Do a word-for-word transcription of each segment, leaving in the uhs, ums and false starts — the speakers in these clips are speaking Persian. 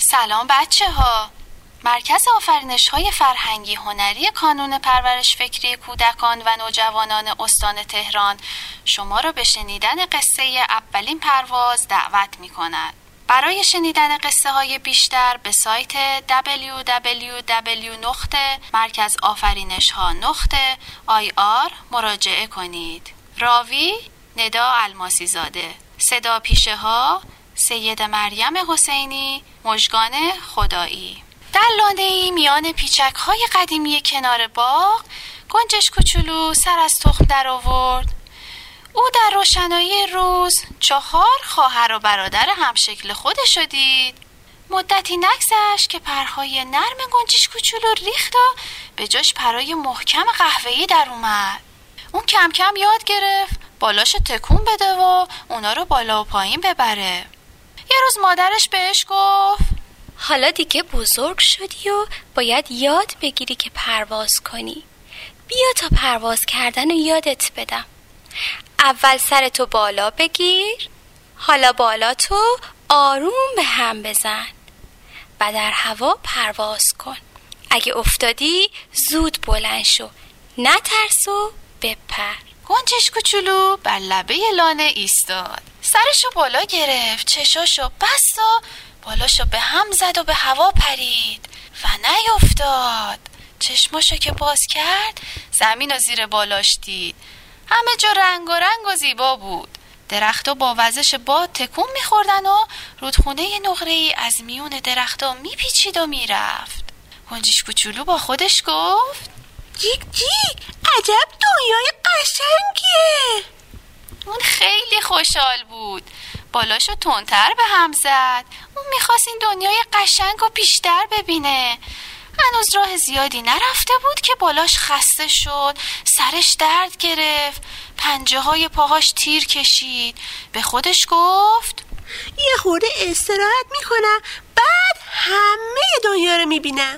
سلام بچه ها. مرکز آفرینش های فرهنگی هنری کانون پرورش فکری کودکان و نوجوانان استان تهران شما را به شنیدن قصه اولین پرواز دعوت می کند. برای شنیدن قصه های بیشتر به سایت دبلیو دبلیو دبلیو نقطه مرکز آفرینش ها نقطه آی آر مراجعه کنید. راوی ندا الماسی زاده، صدا پیشه ها سید مریم حسینی، مژگان خدایی. در لانه‌ای میان پیچک‌های قدیمی کنار باغ گنجش کوچولو سر از تخم در آورد. او در روشنایی روز چهار خواهر و برادر همشکل خودش رو دید. مدتی نگذشت که پرهای نرم گنجش کوچولو ریخت و به جاش پرای محکم قهوه‌ای در اومد. اون کم کم یاد گرفت بالاشو تکون بده و اونا رو بالا و پایین ببره. یه روز مادرش بهش گفت حالا دیگه بزرگ شدی و باید یاد بگیری که پرواز کنی. بیا تا پرواز کردن رو یادت بدم. اول سرتو بالا بگیر، حالا بالا تو آروم به هم بزن و در هوا پرواز کن. اگه افتادی زود بلند شو، نترس و بپر. گنجش کوچولو بر لبه لانه ایستاد، سرشو بالا گرفت، چشاشو بست و بالاشو به هم زد و به هوا پرید و نیفتاد. چشماشو که باز کرد زمین و زیر بالاش دید. همه جا رنگ و رنگ و زیبا بود. درختا با وزش باد تکون میخوردن و رودخونه نقره‌ای از میون درختا میپیچید و میرفت. گنجش کوچولو با خودش گفت جیک جیک، عجب دنیای قشنگیه. اون خیلی خوشحال بود. بالاشو تندتر به هم زد. اون میخواست این دنیای قشنگ و بیشتر ببینه. هنوز راه زیادی نرفته بود که بالاش خسته شد، سرش درد گرفت، پنجه های پاهاش تیر کشید. به خودش گفت یه خورده استراحت میکنم، بعد همه دنیا رو میبینم.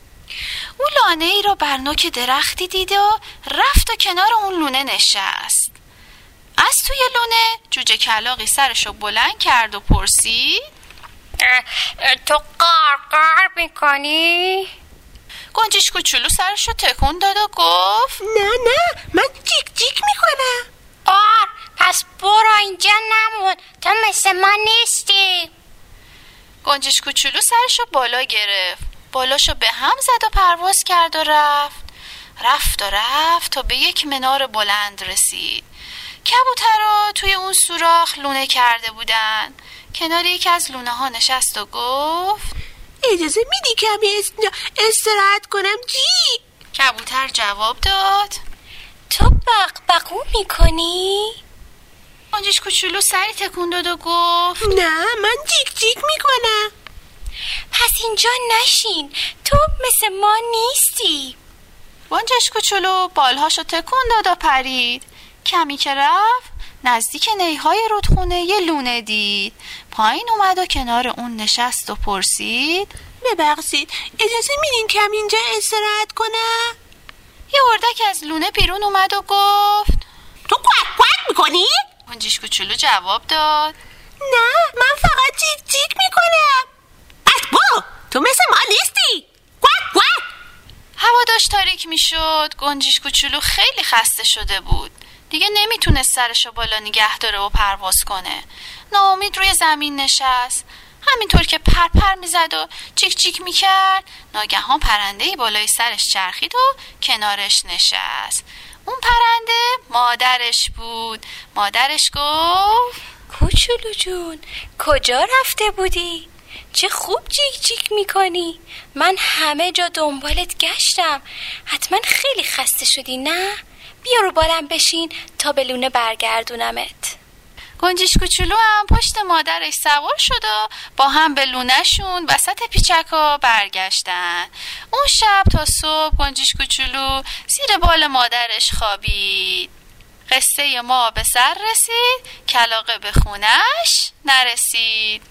او لانه ای رو بر نوک درختی دید و رفت و کنار اون لونه نشست. از توی لونه جوجه کلاغی سرشو بلند کرد و پرسید تو قار قار میکنی؟ گنجش کوچولو سرشو تکون داد و گفت نه نه، من جیک جیک میکنم. قار، پس برو اینجا نمون، تو مثل ما نیستی. گنجش کوچولو سرشو بالا گرفت، بالاشو به هم زد و پرواز کرد و رفت. رفت و رفت تا به یک منار بلند رسید. کبوترها توی اون سوراخ لونه کرده بودن. کنار یکی از لونه ها نشست و گفت اجازه میدی کمی استراحت کنم جی؟ کبوتر جواب داد تو بق بقو میکنی؟ گنجش کوچولو سری تکون داد و گفت نه، من جیک جیک میکنم. پس اینجا نشین، تو مثل ما نیستی. گنجش کوچولو بالهاشو تکون داد و پرید. کمی که رفت نزدیک نیهای رودخونه یه لونه دید. پایین اومد و کنار اون نشست و پرسید ببخشید، اجازه میدین کم اینجا استراحت کنم؟ یه اردک از لونه بیرون اومد و گفت تو کوک کوک میکنی؟ گنجش کوچولو جواب داد نه، من فقط جیک جیک میکنم. پس برو، تو مثل ما نیستی. کوک کوک. هوا داشت تاریک میشد. گنجش کوچولو خیلی خسته شده بود. دیگه نمیتونست سرشو بالا نگه داره و پرواز کنه. ناامید روی زمین نشست. همینطور که پر پر میزد و چیک چیک میکرد، ناگهان پرنده‌ای بالای سرش چرخید و کنارش نشست. اون پرنده مادرش بود. مادرش گفت کوچولو جون، کجا رفته بودی؟ چه خوب جیک جیک میکنی. من همه جا دنبالت گشتم. حتما خیلی خسته شدی نه؟ بیا رو بالم بشین تا به لونه برگردونمت. گنجش کوچولو هم پشت مادرش سوار شد و با هم به لونه‌شون وسط پیچکا برگشتن. اون شب تا صبح گنجش کوچولو زیر بال مادرش خوابید. قصه ما به سر رسید، کلاغه به خونش نرسید.